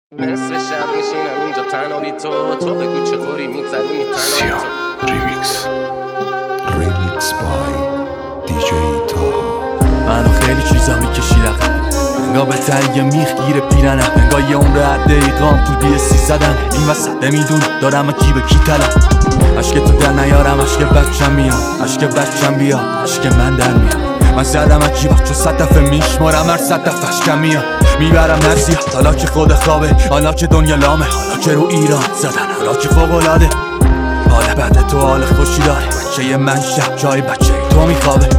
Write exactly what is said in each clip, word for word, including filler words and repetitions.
نصف شب میشینم اینجا تنها بی تو تو بگو چطوری میگذرونی تنها تو ریمیکس ریمیکس بای دی جی تاها. منو خیلی چیزا میکشیدم انگاه به تایی میخ گیره پیرنم انگاه یه عمر هر دقیقام پول بی سی زدم این وسط نمیدون دارم کی به کی طلب عشق تو در نیارم عشق بچم میام عشق بچم بیا عشق من در میام من زدم اکی وقت چو صد دفعه میشمارم هر صد دفعه عشقم میام میبرم نسیح حالا که خود خوابه حالا که دنیا لامه حالا که رو ایران زدن حالا که فوق‌العاده حال بعد تو حال خوشی داره بچه من شب جای بچه تو میخوابه.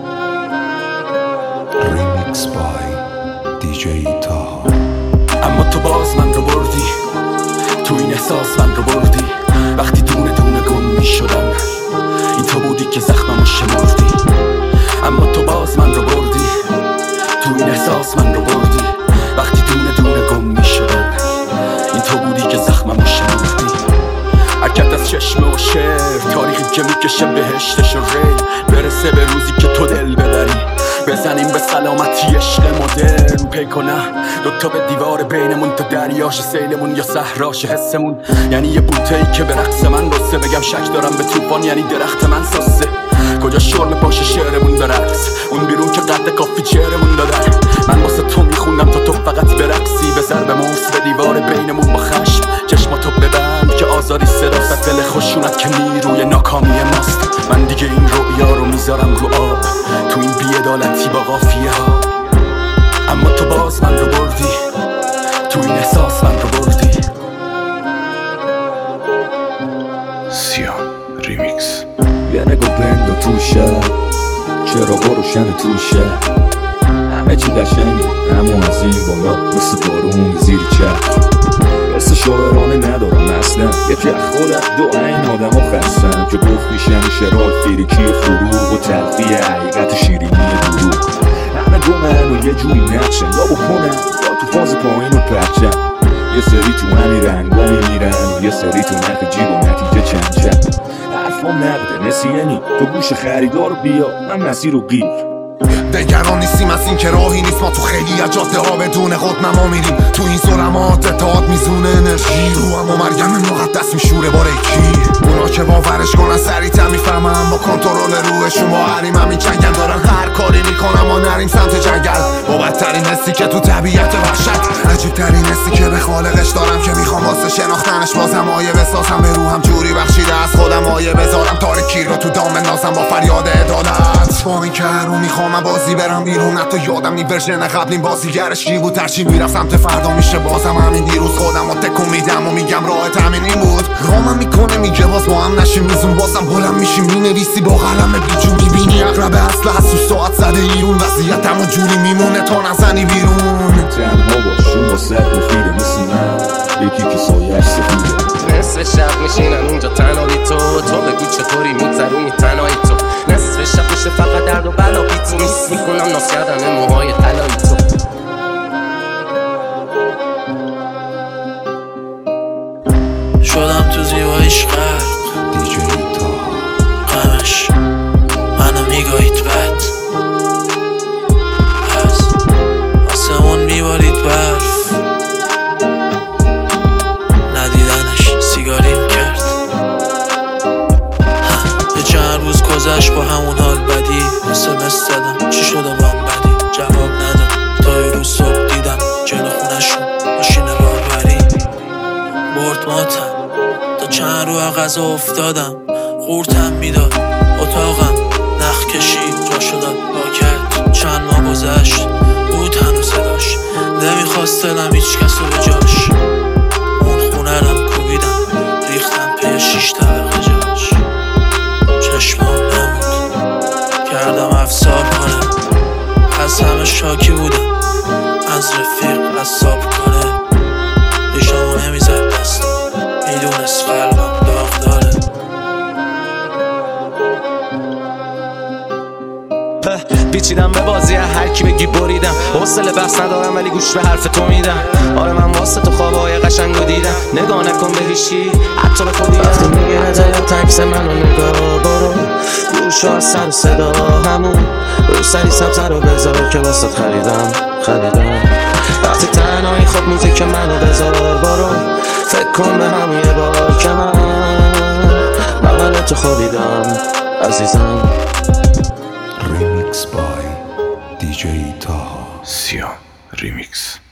ریمیکس بای دی جی تاها. اما تو باز من رو بردی تو این احساس من رو بردی وقتی دونه دونه گم می شدم این تو بودی که زخممو شمردی. اما تو باز من رو بردی تو این احساس من رو بردی وقتی دونه دونه گم می شدم این تو بودی که زخممو شمردی. حرکت از چشمه و شعر تاریخی که میکشه بهشتش و ری برسه به روزی که تو دل ببری بزنیم به سلامتی عشق مدرن پی کنم دوتا به دیوار بینمون تا دریاش سیلمون یا صحراش حسمون یعنی یه بوته ای که به رقص من رسه بگم شک دارم به طوفان یعنی درخت من ساسه کجا شرم پاش شعرمون برقص اون بیرون که قد کافی چهرمون دادن من واسه تو میخوندم تا تو فقط برقصی به ضرب موس به دیوار بینمون با خشم چشماتو ببند که آزادی صداست دل خوشونت که نیروی ناکامی ماست. من دیگه این رویا رو میذارم رو آب تو این بی‌عدالتی با قافیه ها. اما تو باز من رو بردی تو این احساس من رو بردی. سیان ریمیکس. یه نگاه بندو توشه چراغا روشن توشه همه چی قشنگه اما از این بالا مثل بارون زیر چه مثل شاعرانه ندارم اصلا یکی از خودم دو این آدم ها خستم که گفت میشن شرال فریکی فروغ و تلقی حقیقت شیرینی دروغ همه گمن و یه جوری نقشن یا بکنن یا تو فاز پایین و پرچم یه سری تو همین رنگا میمیرن و یه سری تو نخ جیب و نتیجه چند چند حرفام نقده نسیانی تو گوش خریدار بیا من مسیر رو گیر دگران نیستیم از این که راهی نیست ما تو خیلی از جاده ها بدون خود نما میریم تو این ظلمات اتحاد میزونه انرژی رو اما مرگم مقدس میشوره باره کی اونا که باورش کنن سریعتر میفهمم با کنترل روحشون با حریم همین جنگل دارن هر کاری میکنم ما نریم سمت جنگل با بدترین حسی که تو طبیعت وحشت عجیب ترین حسی که به خالقش دارم که میخوام واسه شناختنش بازم آیه بسازم به روحم جوری بخشیده از خودم آیه بذارم تاریکی رو تو دام نازم با فریاد عدالت با این که رو میخوام بازی برم بیرون حتی یادم نی ورژن قبلیم بازیگرش چی بود هرچی میرم سمت فردا میشه بازم همین دیروز خودم رو تکون میدم و میگم راحت همین این بود رامم میکنه میگه باز با هم نشیم میزون بازم بلند میشیم مینویسی با قلم بیجوری بینی اقرب اصل هست و ساعت زده ایرون وضعیت همون جوری میمونه تا نزنی بیرون تنها باشون با سر مفیده مثل من یکی که سایش سفیده نصف شب میشینم اینجا تنها بی تو تو بگو چطوری میگذرونی تنهایی تو نصف شب میشه فقط درد و بلا بی تو میس میکنم ناز کردن موهای طلایی تو شدم تو زیباییش غرق دی جی تاها. غمش منو میگاهید بد از آسمون میبارید برف ندیدنش سیگاریم کرد یه چند روز گذشت با همون حال بدی اسمس دادم چی شده با هم بدی جواب نداد تا یه روز صبح دیدم جلو خونشون ماشین راهبری برد ماتم تا چند رو غذا افتادم قورتم میداد اتاقم نخ کشید جا شدم پاکت چند ماه گذشت بود هنوز صداش نمیخواست دلم هیچ کس رو به جاش اون خونه رم کوبیدم ریختم پی شیش طبقه جاش چشمام نمود کردم افسار کنه از همه شاکی بودم از رفیق عصاب کنه ریشامو نمیزد دستم میدونست قلبم داغ داره پیچیدم به بازی هر کی بگی بریدم حوصله بحث ندارم ولی گوش به حرف تو میدم آره من واسه تو خوابای قشنگو دیدم نگاه نکن به هیچی حتی به خودی وقتی میگه نجای تکس منو نگاه برو گوشو از سر صدا همون رو سری سبزه رو بذار که واسه خریدم خریدم وقتی تنهایی خب موزیک منو بذار برو فکر کن به همون یه بار که من بغل تو خوابیدم عزیزم. Remix by دی جی تاها. سیام ریمیکس.